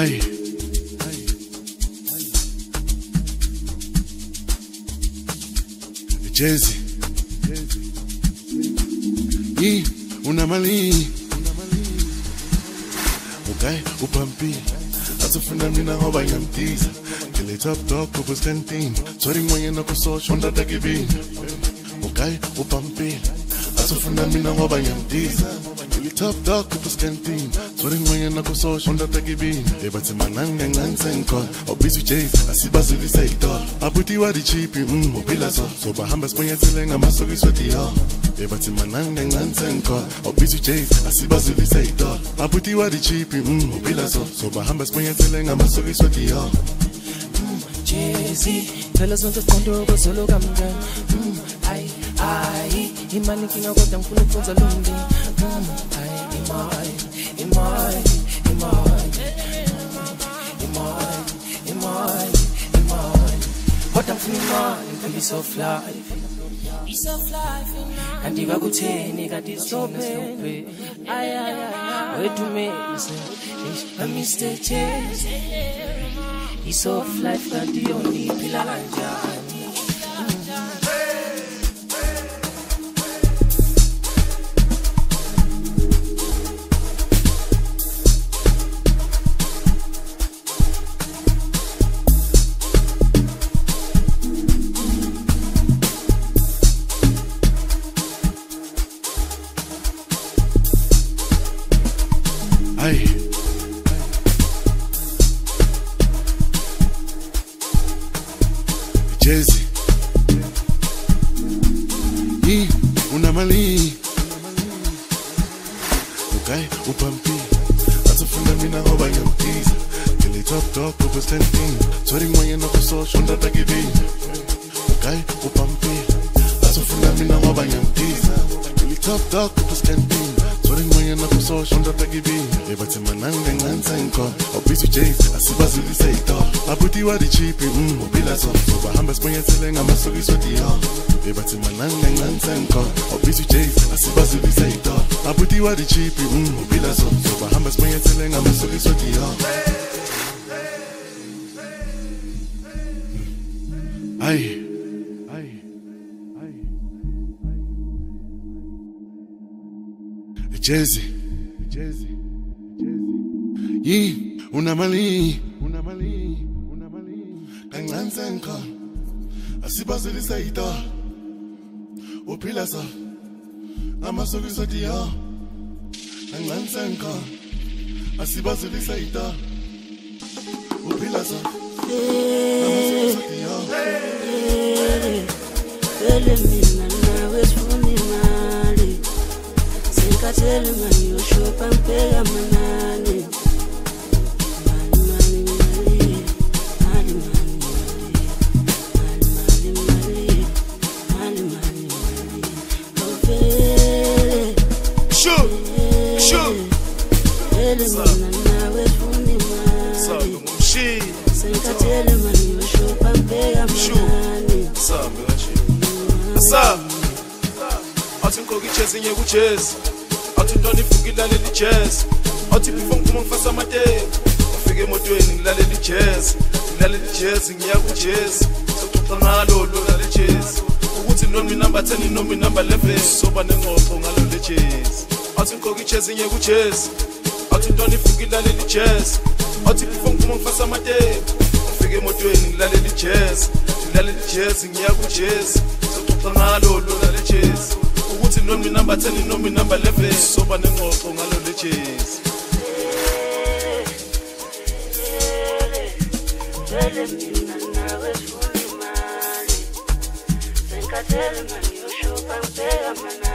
Hey. Jazzy. Una mali. Okay, upampi. Asufuna mina ngoba ngiyamtiza. Ngile top dog kubus canteen. Sorry mwenye nakusosha ndata kibini. Okay, upampi. Asufuna mina ngoba ngiyamtiza. Top dog kubus canteen. Sorry mwenye nakusosha ndata kibini. Ebati mananga ngansenko. Obisu chase asibazuli sayidol. Abuti wadi chipi upila so bahamba spenye tilenga masogi sweti yo. Ebati mananga ngansenko. Obisu chase asibazuli sayidol. Abuti wadi chipi upila so bahamba spenye tilenga masogi sweti yo. Jazzy, tell us not to stand over solo gamgan. Ai, imani kinga kwa mfunu funza lundi. Imai. What I'm feeling, piece of life. Piece of life, and if I could say, nigga, this stop it. Wait to me, I miss the chase. Piece of life, and the only pillar. Hey. Jazzy. Una mali. Okay, upampi. Asufuna mina ngoba ngiyamtiza. Ngile top dog kubus canteen. Sorry mwenye nakusosha ndata kibini. Okay, upampi. Asufuna mina ngoba ngiyamtiza. Ngile top dog kubus canteen. Sorry mwenye nakusosha ndata kibini. Ebati mananga ngansenko. Obisu chase asibazuli sayidol. Abuti wadi chipi upila so bahamba spenye tilenga masogi sweti yo. Ebati mananga ngansenko. Obisu chase asibazuli sayidol. Abuti wadi chipi upila so bahamba spenye tilenga masogi sweti yo. Ay. Jazzy. Una mali. Kangansenko. Asibazuli sayidol. Upila so amasogi sweti yo. Kangansenko. Asibazuli sayidol. Upila so amasogi sweti yo. Mina nawe sifuni mali. Senkatele mani yoshopa mpega manani. Athi nkoki chase nyeku chase. Athi ntoni fukila leli chase. Athi before nguma ngifasa amathe. Ufike emotweni ngilalela jazz. Ngilalela jazz ngiyaku jazz. Soxoxa ngalo lo la chase. Ukuthi nomi number 10 nomi number 11 soba nengqoqo ngalo le jazz. Athi nkoki chase nyeku chase. Athi ntoni fukila leli jazz. Athi before nguma ngifasa amathe. Ufike emotweni ngilalela jazz. Ngilalela jazz ngiyaku jazz. Soxoxa ngalo lo la jazz. Ukuthi nomi number 10 nomi number 11 soba nengqoqo ngalo le jazz. Mina nawe sifuni mali. Senkatele mani yoshopa mpega manani.